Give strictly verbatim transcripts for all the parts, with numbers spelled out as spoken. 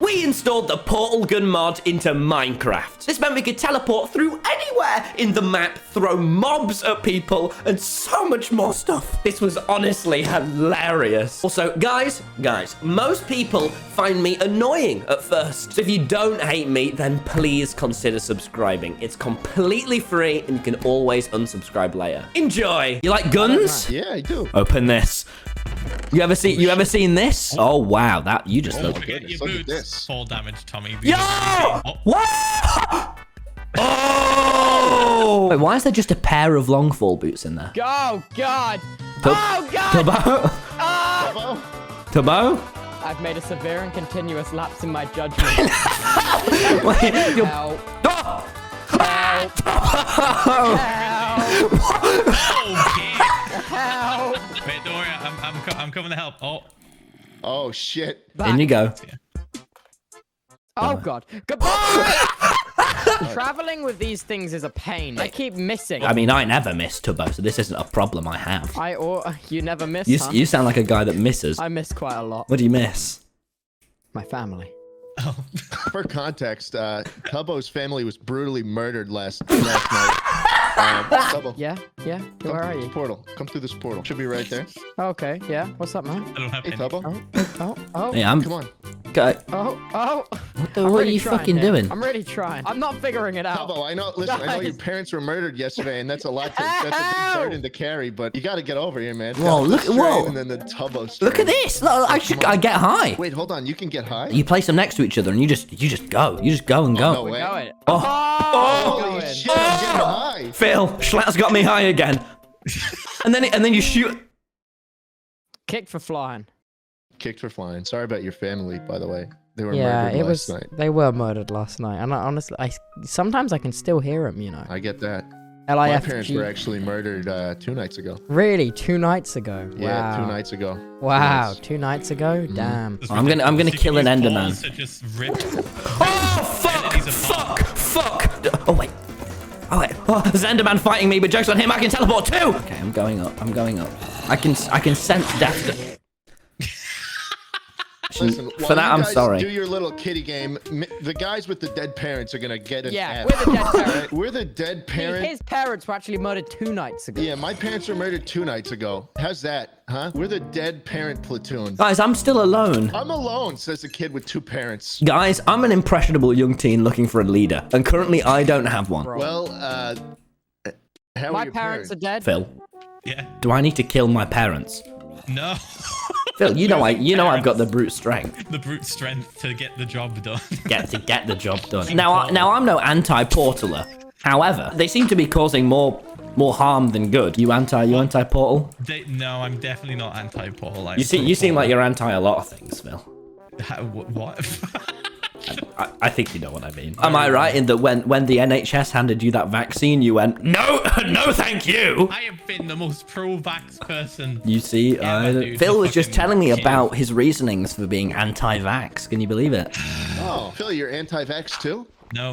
we installed the portal gun mod into Minecraft. This meant we could teleport through anywhere in the map, throw mobs at people, and so much more stuff. This was honestly hilarious. Also, guys, guys, most people find me annoying at first. So if you don't hate me, then please consider subscribing. It's completely free and you can always unsubscribe later. Enjoy. You like guns? Yeah, I do. Open this. You ever see? You ever seen this? Oh wow, that you just look. Forget your Look at boots. this. Fall damage, Tommy. Yo! Oh, What? Oh! Wait, why is there just a pair of long fall boots in there? Oh, God. Tub- Oh, God. Turbo? Ah! Turbo? I've made a severe and continuous lapse in my judgment. Wait, you're... Help. Oh! Help. okay. Help. Wait, don't worry. I'm, I'm, co I'm coming to help. Oh. Oh, shit. In you go. Oh, God. Goodbye. Traveling with these things is a pain. I keep missing. I mean, I never miss Turbo, so this isn't a problem I have. I or you never miss, You, huh? you sound like a guy that misses. I miss quite a lot. What do you miss? My family. For context, uh, Tubbo's family was brutally murdered last last night. Uh, Tubbo, Yeah, yeah. come Where through are this you? portal. Come through this portal. Should be right there. Okay, yeah. What's up, man? I don't have Hey, any. Tubbo. Oh, oh, oh. Hey, I'm... Come on. Go- Oh, oh. What, the, I'm what are really you trying fucking here. doing? I'm really trying. I'm not figuring it out. Tubbo, I know. Listen, I know your Guys. parents were murdered yesterday, and that's a lot. To, that's a big burden to carry. But you got to get over here, man. Whoa, Tubbo look- strain whoa. And then the Tubbo strain. Look at this! Look, I should I get high. Wait, hold on. You can get high. You place them next to each other and you just you just go. You just go and go. No way. Going. Oh. Oh, Holy going. shit! I'm getting high. Phil, Schlatt's got me high again. and then and then you shoot. Kicked for flying. Kicked for flying. Sorry about your family, by the way. They were Yeah, murdered it last was. night. They were murdered last night, and I, honestly, I sometimes I can still hear them. You know, I get that. L I My F parents G. were actually murdered uh, two nights ago. Really, two nights ago. Yeah, wow. two nights ago. Wow, Two two nights ago. Damn. It's I'm gonna- I'm gonna ridiculous. kill an You use Enderman. balls to just rip. Oh fuck! Enemies apart. Fuck! Fuck! Oh wait. Oh wait. Oh, there's an Enderman fighting me, but jokes on him. I can teleport too. Okay, I'm going up. I'm going up. I can I can sense death. Listen, For while that, you I'm guys sorry. Do your little kitty game. m- The guys with the dead parents are gonna get an Yeah, F. we're the dead parents. We're the dead parent. His parents were actually murdered two nights ago. Yeah, my parents were murdered two nights ago. How's that, huh? We're the dead parent platoon. Guys, I'm still alone. I'm alone, says a kid with two parents. Guys, I'm an impressionable young teen looking for a leader, and currently I don't have one. Bro. Well, uh, how My are your parents are dead. Phil, Yeah. do I need to kill my parents? No. Phil, you know I you know I've got the brute strength. The brute strength to get the job done. Get to get the job done. Now, I, now I'm no anti-portaler. However, they seem to be causing more more harm than good. You anti you anti-portal? They, no, I'm definitely not anti-Paul. You see, you seem like you're anti a lot of things, Phil. How, wh- what? I, I think you know what I mean. Am I right in that when when the N H S handed you that vaccine, you went no, no, thank you. I have been the most pro-vax person. You see, Yeah, uh, but dude, Phil the was just fucking telling me kid. about his reasonings for being anti-vax. Can you believe it? Oh, Phil, you're anti-vax too? No.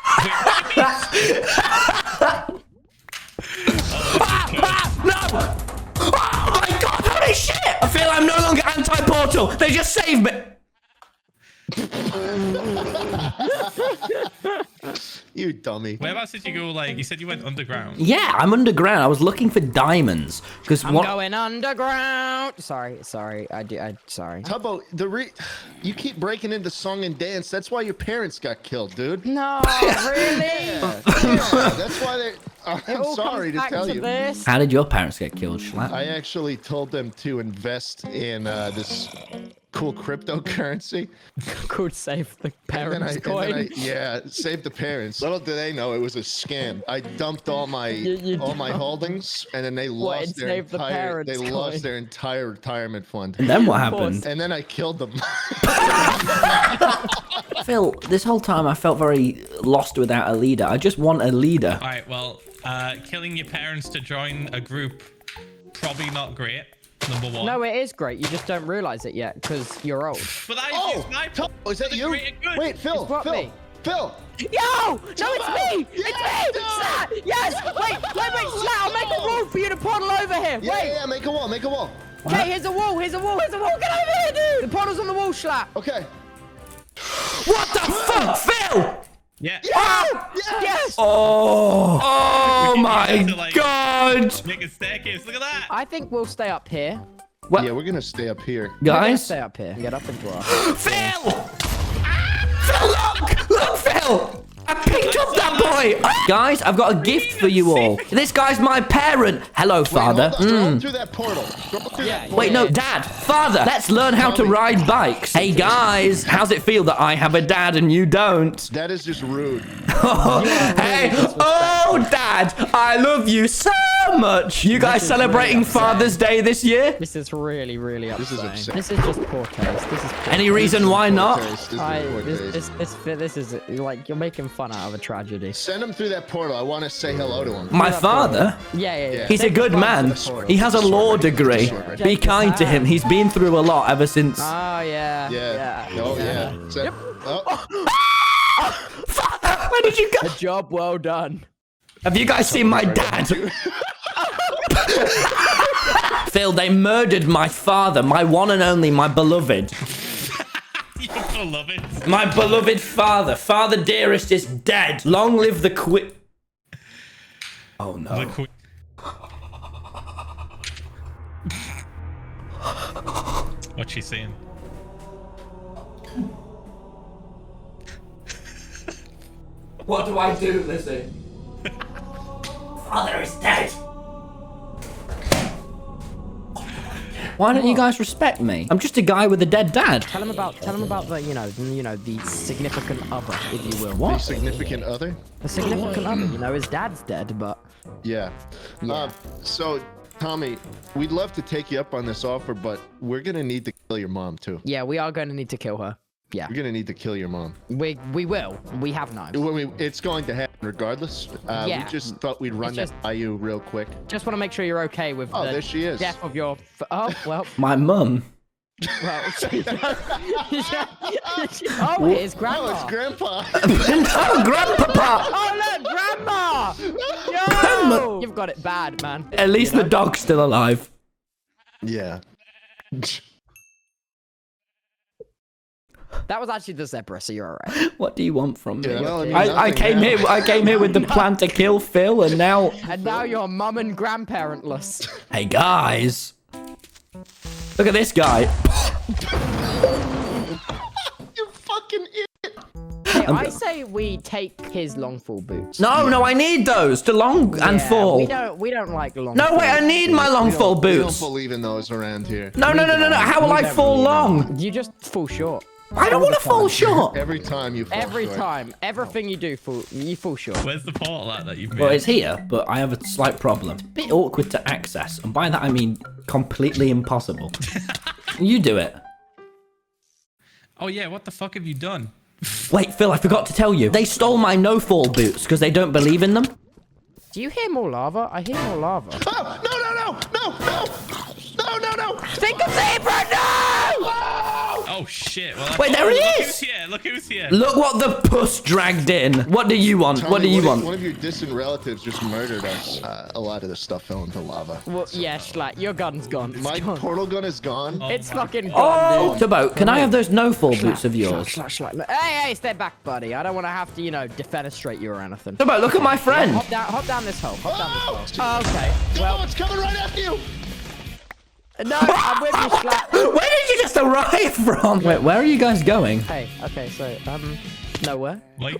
No! Oh my god, holy shit! I feel I'm no longer anti-portal. They just saved me. You dummy. Whereabouts did you go? Like, you said you went underground. Yeah, I'm underground. I was looking for diamonds because I'm what? going underground. Sorry, sorry. I do. I sorry. Tubbo, the re you keep breaking into song and dance. That's why your parents got killed, dude. No, really. Yeah, yeah, that's why they. It I'm all sorry comes to back tell to you. this. How did your parents get killed, Schlatt? I actually told them to invest in uh, this cool cryptocurrency. Could save the And then I, parents' and coin. then I, yeah, save the parents. Little did they know it was a scam. I dumped all my You- you all my dumped- holdings, and then they What, lost and their saved the entire parents' they coin? lost their entire retirement fund. And then what Of course. happened? And then I killed them. Phil, this whole time I felt very lost without a leader. I just want a leader. All right, well, uh, killing your parents to join a group, probably not great. Number one. No, it is great. You just don't realize it yet because you're old. But I Oh, use my Tom, is that for the you? greater good. Wait, Phil, It's what, Phil, me? Phil. Yo! No, it's me! It's Yeah, me! no. Slat! Yes! Wait, wait, wait, Slat! I'll make a wall for you to portal over here! Yeah, Wait! yeah, yeah, make a wall, make a wall. Okay, here's a wall, here's a wall, here's a wall! Get over here, dude! The portal's on the wall, Slat! Okay. What the fuck, Phil? Yeah. Yes! Oh, oh We my need to, like- god. Make a staircase. Look at that. I think we'll stay up here. What? Yeah, we're gonna stay up here. We're gonna Guys? stay up here. Get up into our. Phil! Phil, look! Look, Phil! I picked up that boy! Guys, I've got a gift for you all. This guy's my parent. Hello, father. Wait, hold on. Throw him Mm. through that portal. Throw him through that Wait, no, dad, father, let's learn how to Tommy. ride bikes. Hey, guys, how's it feel that I have a dad and you don't? That is just rude. Hey, oh, dad, I love you so much. You guys is celebrating really upsetting. Father's Day this year? This is really, really This is upsetting. upsetting. This is just poor taste. This is. Poor Any reason why Poor not? taste. This is I, poor this, taste. this, this, this is like you're making fun out of a tragedy. Send him through that portal. I want to say hello to him. My father? Yeah, yeah, yeah. He's a Take the good fun man. to the portal. He has a law degree. Be kind to him. He's been through a lot ever since. Oh yeah. Yeah. Yeah. Oh yeah. Send- oh. Father, where did you go? A job well done. Have you guys seen my dad? Phil, they murdered my father, my one and only, my beloved. You love it. My beloved father. Father dearest is dead. Long live the queen. Oh no. The queen. What's she saying? What do I do, Lizzie? Father is dead. Why don't you guys respect me? I'm just a guy with a dead dad. Tell him about. Tell him about the. You know. You know the significant other, if you will. A What? significant other? The significant other. You know, his dad's dead, but. Yeah. Yeah. Uh, so, Tommy, we'd love to take you up on this offer, but we're gonna need to kill your mom too. Yeah, we are going to need to kill her. Yeah. We're gonna need to kill your mom. We we will. We have knives. Well, we- It's going to happen regardless. Uh, Yeah. We just thought we'd run It's that just- by you real quick. Just want to make sure you're okay with Oh, the there she is. death of your. F- oh well. My mum. Well. she- oh, it is grandma. Oh, it's Grandpa. No, grandpapa. Oh look, grandma! Yo! Grandma. You've got it bad, man. At least the dog's still alive. Yeah. That was actually the zebra, so you're alright. What do you want from me? Yeah, well, I mean, I, I nothing came now. here. I came here with the plan to kill Phil, and now, And now you're mum and grandparentless. hey guys, look at this guy. You fucking idiot. Hey, I say we take his long fall boots. No, no, I need those to long and Yeah, fall. We don't. We don't like long. No, wait, I fall. need my long fall We don't boots. believe in those around here. No, no, no, no, no. How will We I don't fall believe in long? them. You just fall short. I don't all want the to fall time. short. Every time you fall Every short. time, everything you do, fall, you fall short. Where's the portal at that you've made? Well, it's here, but I have a slight problem. It's a bit awkward to access, and by that I mean completely impossible. You do it. Oh yeah, what the fuck have you done? Wait, Phil, I forgot to tell you. They stole my no-fall boots because they don't believe in them. Do you hear more lava? I hear more lava. Oh, no, no, no, no, no, no, no, no. Think of zebra, no! Oh shit. Well, Wait, there he look is! Who's here? Look who's here. Look what the puss dragged in. What do you want? Tommy, What do you one want? Of, one of your distant relatives just murdered us. Uh, a lot of the stuff fell into lava. Well, yeah, Schlatt, your gun's gone. It's My gone. portal gun is gone. It's fucking Oh, gone, dude. Tubbo, can I have those no-fall boots of Schlatt, yours? Schlatt, Schlatt. Hey, hey, step back, buddy. I don't want to have to, you know, defenestrate you or anything. Tubbo, look at my friend. Hop down, hop down this hole. Hop down Oh, this hole. Oh, okay. well, Well, it's coming right after you. no, I'm with you, Schlatt. Where did you just arrive from? Wait, where are you guys going? Hey, okay, so, um, nowhere. Like,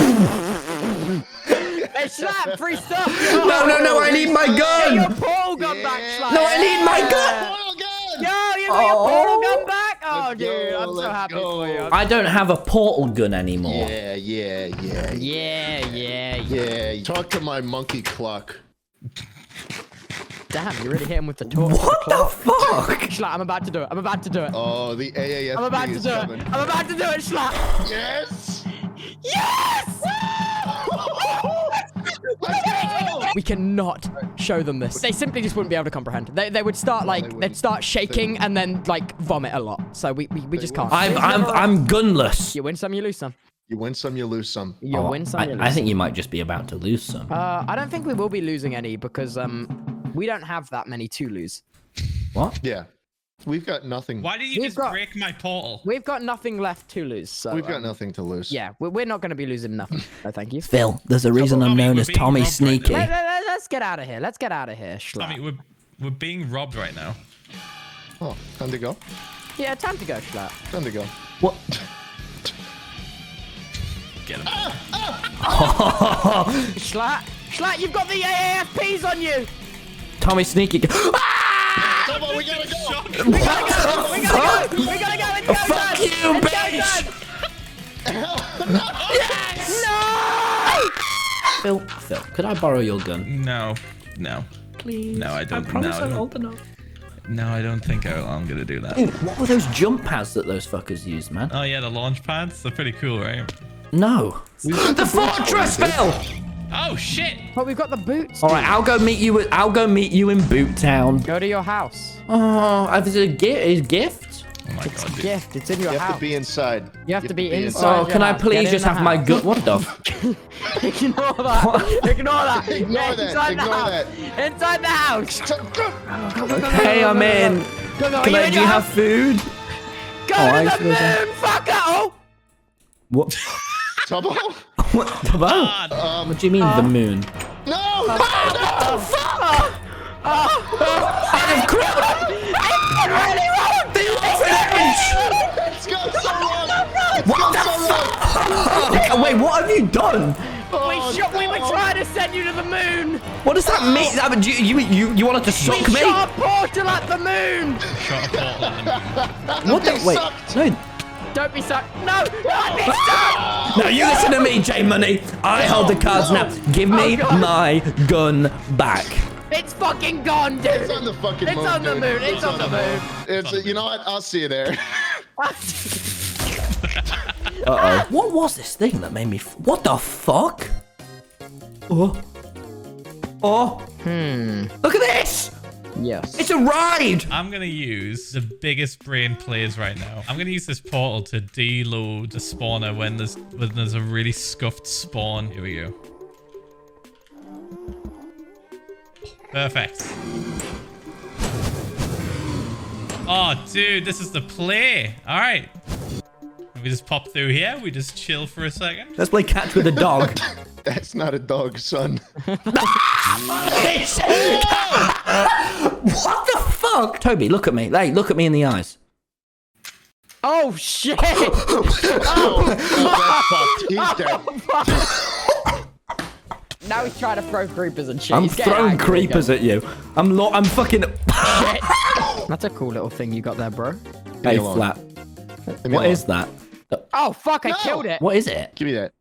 Hey, Schlatt, free stuff. No, no, no, I need my Get your gun. portal gun back, Yeah. Schlatt. No, I need my gun. Portal gun. Yo, you got your portal Oh. gun back? Oh, Let's dude, go, I'm so let's happy go. for you. I don't have a portal gun anymore. Yeah, yeah, yeah, Yeah, yeah, yeah. yeah. Talk to my monkey clock. Damn, you really hit him with the torch. What the fuck? Schlatt, I'm about to do it. I'm about to do it. Oh, the A A F I'm about to is do it. coming. I'm about to do it, Schlatt. Yes. Yes! Let's go. We cannot show them this. They simply just wouldn't be able to comprehend. They, they would start like they they'd start shaking and then like vomit a lot. So we we, we just can't. I'm There's I'm never a- I'm gunless. You win some, you lose some. You win some, you lose some. You Oh, win some, you I, lose I think some. you might just be about to lose some. Uh, I don't think we will be losing any because um we don't have that many to lose. What? Yeah. We've got nothing. Why did you We've just got- break my portal? We've got nothing left to lose. So We've got um, nothing to lose. Yeah, we're, we're not going to be losing nothing. No, thank you. Phil, there's a reason I'm Tommy, known we're as being Tommy robbed right Sneaky. now. Let, let, let's get out of here. Let's get out of here. Tommy, Schlatt. we're we're being robbed right now. Oh, time to go. Yeah, time to go, Schlatt. Time to go. What? Get him. Schlatt, Schlatt, you've got the A A F Ps on you. Tommy Sneaky. Ah! Come on, we gotta go. What We the gotta go. We fuck? gotta go. Let's go, Fuck Dad. you, Let's go, bitch! Dad. Yes! No! Phil, Phil, could I borrow your gun? No, no, Please. No, I don't- I promise no, I I'm don't. old enough. no. I don't think I, I'm gonna do that. Dude, what were those jump pads that those fuckers used, man? Oh yeah, the launch pads. They're pretty cool, right? No. The fortress, Phil! Oh shit! But we've got the boots. All right, I'll go meet you. I'll go meet you in Boot Town. Go to your house. Oh, is it a gift? A gift? Oh my It's god, a dude. gift. It's in your You have house. to be inside. You have to be inside. Oh, your can I house. please Get in just the have my house. gun? What the? F- Ignore that. Ignore that. Ignore yeah, that, Inside ignore the house. that. Inside the house. Okay, I'm in. Go, go. Can Are you I? in Do you your have house? food? Go Oh, I to the suppose I- moon, fucker. Oh. What? Tubbo? What? Tubbo? God. Um, What do you mean the moon? no! Oh, fuck! I've crap! Really wrong. The orphanage! It's gone so wrong! It's What gone the so wrong! fuck? Wait, what have you done? Oh, We, shot, we were no. trying to send you to the moon. What does that mean? That- You, you, you, you wanted to suck We me? shot a portal at the moon. Shot a portal at the moon. What the? They Wait, sucked. no. Don't be sucked. No, don't be sucked. No, you listen to me, J Money. I hold the cards no. now. Give me Oh, God. my gun back. It's fucking gone, dude. It's on the fucking It's moon, on the dude. moon. It's on the moon. It's, you know what? I'll see you there. Uh oh. What was this thing that made me? F- what the fuck? Oh. Oh. Hmm. Look at this. Yes. It's a ride. I'm gonna use the biggest brain players right now. I'm gonna use this portal to deload the spawner when there's when there's a really scuffed spawn. Here we go. Perfect. Oh, dude, this is the play. All right. We just pop through here. We just chill for a second. Let's play catch with a dog. That's not a dog, son. It's- what the fuck? Toby, look at me. Hey, look at me in the eyes. Oh shit! Oh, that's fucked. He's dead. Now he's trying to throw creepers and shit. I'm He's getting throwing angry creepers again. at you. I'm lo- I'm fucking. Shit. That's a cool little thing you got there, bro. Hey, alone. flat. Leave me What alone. is that? Oh fuck! I No. killed it. What is it? Give me that.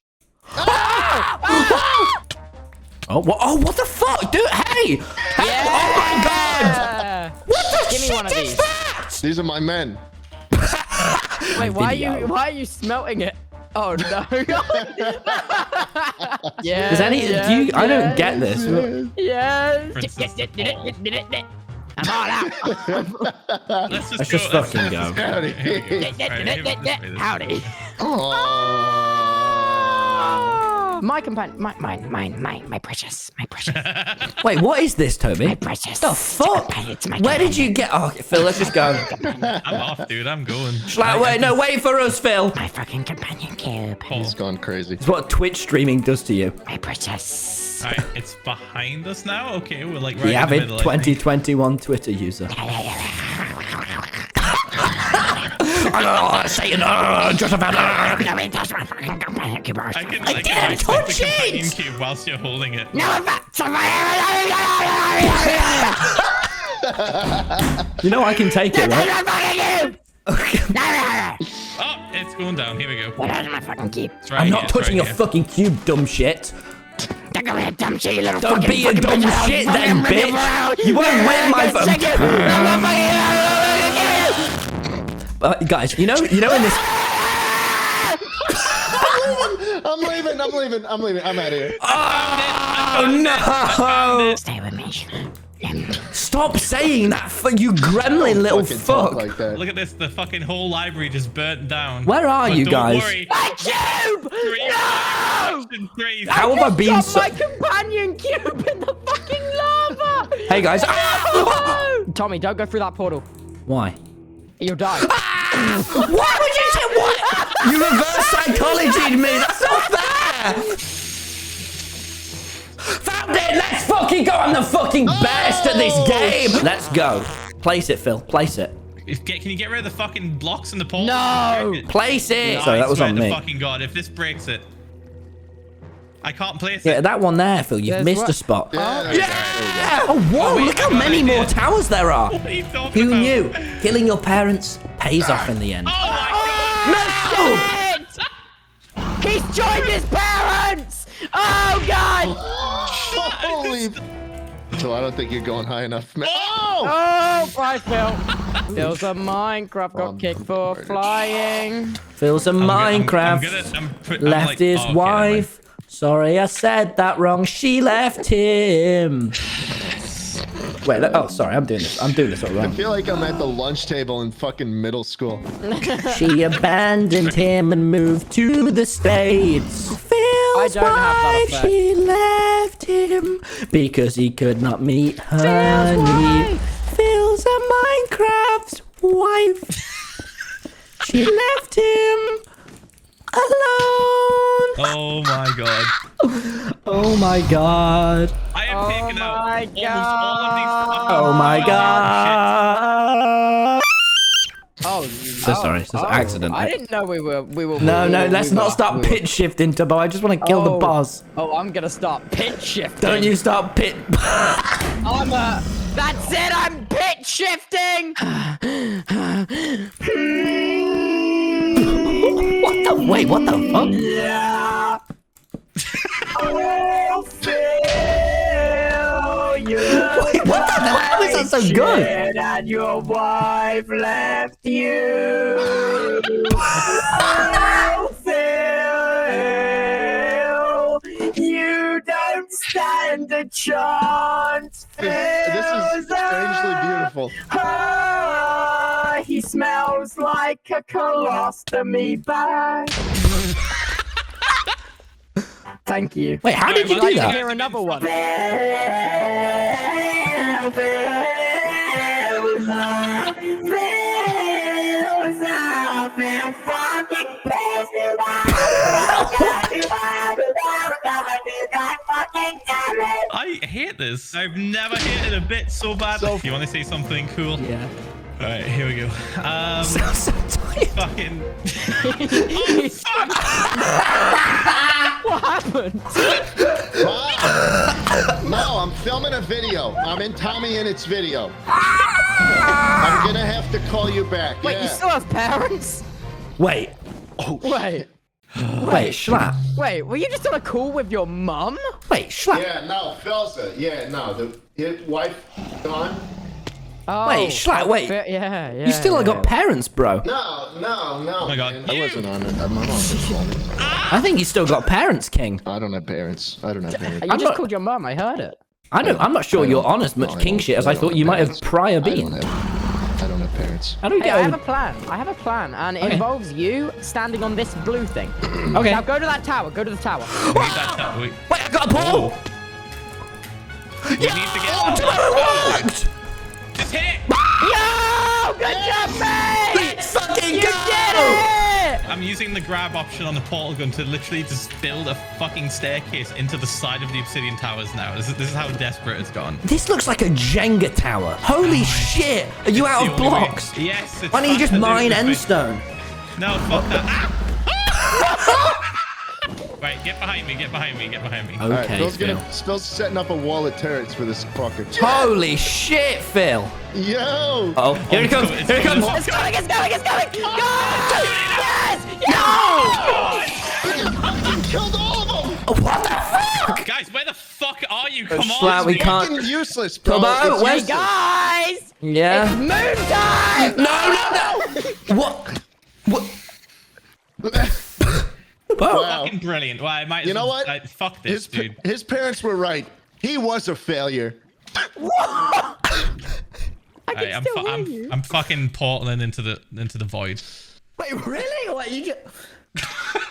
Oh, what? Oh, what the fuck, dude? Hey! Hey! Yeah. Oh my god! What the Give me shit one of is these. that? These are my men. Wait, why are Video. you why are you smelting it? Oh no! yeah. Does any? yeah, do you? I don't yeah, get this. Yeah. Princess Paul. I'm all out. Let's just Let's go. just fucking go. Howdy. Here we go. Right, here, we'll just play this. Howdy. Oh. My companion, my, mine, mine, mine, my precious, my precious, Wait, what is this, Toby? my precious. The fuck? It's my Where did you get? Oh, Phil, let's just go. I'm off, dude. I'm going. Like, wait, no, wait for us, Phil. My fucking companion cube. He's gone crazy. It's what Twitch streaming does to you. My precious. All right, it's behind us now. Okay, we're like right The in the avid middle, I think. twenty twenty-one Twitter user. Satan, uh, Joseph, uh, I can like I didn't the touch companion it! cube whilst you're holding it. You know I can take it, right? Oh, it's going down. Here we go. my fucking cube. It's right I'm here, not it's touching right your here. fucking cube, dumb shit. Don't go ahead, dumb shit, you little Don't fucking be a fucking dumb bitch. shit I'll then, fucking rip bitch. you out. You won't win my Fucking vote. second. I'm fucking- Uh, guys, you know, you know in this. I'm leaving. I'm leaving. I'm leaving. I'm out of here. Oh no! Stay with me. Stop saying that, for you gremlin little Fucking talk fuck. like that. Look at this. The fucking whole library just burnt down. Where are But you don't guys? Worry. My cube! Three, No! section three. How have I been Got so? my companion cube in the fucking lava! Hey guys. No! Tommy, don't go through that portal. Why? You'll die. Why would you say what? You reverse psychology'd me. That's not fair. Found it. Let's fucking go. I'm the fucking best at this game. Let's go. Place it, Phil. Place it. If, can you get rid of the fucking blocks in the portal? No. Place it. No, Sorry, that I was swear on to me. fucking God, if this breaks it, I can't place Yeah, it. that one there, Phil. You've There's missed what- a spot. Yeah. Yeah! Oh, whoa, wait, look I how got many an more idea. towers there are. What are you talking Who about? knew? Killing your parents pays off in the end. Oh my No! It! He's joined his parents! Oh, God! Holy. So I don't think you're going high enough. Man. Oh! Oh, bye, Phil. Phil's a Minecraft got Um, kicked for murdered. flying. Phil's a God! I'm- I'm Minecraft. gonna- I'm put- I'm Left like- his oh, okay, wife. Sorry, I said that wrong. She left him. Wait, look- oh, sorry, I'm doing this. I'm doing this all I wrong. feel like I'm at the lunch table in fucking middle school. She abandoned him and moved to the States. Phil's don't have that wife, effect. she left him because he could not meet her Phil's need. Phil's a Minecraft's wife. She left him alone. Oh my God. Oh my god. I have Oh taken out my almost all of these fucking Oh my oh, god. Oh, So oh, sorry, it's just oh, an accident. I didn't know we were. We were. No, we no, were- let's we not were- start we were- pitch shifting, Tubbo. I just want to kill the Oh. boss. Oh, I'm gonna start pitch shifting. Don't you start pit. I'm a. That's it. I'm pitch shifting. What the? Wait, what the fuck? Wait, what the hell? How is that so good? And your wife left you. Oh, Phil, you don't stand a chance. This, this is strangely beautiful. Ah, he smells like a colostomy bag. Thank you. Wait, how did you I'd do like to that? hear another one. I hate this. I've never hated a bit so bad. So- you want to say something cool? Yeah. All right, here we go. Um, I'm so tired. fucking. What happened? No, I'm filming a video. I'm in Tommy Innett's video. I'm gonna have to call you back. Wait, yeah. you still have parents? Wait, Wait, wait, Schlatt. wait, were you just on a call with your mum? Wait, Schlatt. Yeah, no, Felsa. Yeah, no, the his wife gone. Oh, Wait, Schlatt, wait. yeah, yeah, yeah. You still got parents, bro. No, no, no. Oh my God. man, I wasn't on it. My mom was on it. I think you still got parents, King. I don't have parents. I don't have parents. You I'm just not- called your mum, I heard it. I don't. I'm not sure I you're don't- on as much no, I king don't- shit as I I don't thought have you might have parents. prior I been. don't have. I don't have parents. How do we Hey, get I have over? a plan. I have a plan, and it Okay. involves you standing on this blue thing. Okay. Now go to that tower. Go to the tower. We need that tap. We, Wait, I got a portal. we need to get. Oh, it worked. Just hit it. Yo! Good job, mate! Let's fucking You go. did it! I'm using the grab option on the portal gun to literally just build a fucking staircase into the side of the obsidian towers now. This is, this is how desperate it's gone. This looks like a Jenga tower. Holy shit! Are you out The of only way- blocks? Yes. It's Why don't you just mine absolutely end fine. stone? No, fuck that. Ah! Right, get behind me, get behind me, get behind me. All right, Okay, Phil's Phil. gonna Phil's setting up a wall of turrets for this fucker. Holy shit, Phil! Yo! Oh, here he comes! it's Here he coming, comes! It's going, it's going, it's going! Go! Yes! Yes! Killed all of them. Oh, what the fuck? Guys, where the fuck are you? Come Schlatt, on. we dude. can't- Fucking useless, bro. Come on, It's where's- useless. Guys! Yeah. It's moon time! No, no, no! What? What? Whoa. Wow. Fucking brilliant. Well, I might as You know well- what? I- fuck this, His, dude. his parents were right. He was a failure. I can Alright, I'm, still fu- hear I'm, you. I'm fucking portaling into the into the void. Wait, really? What you just...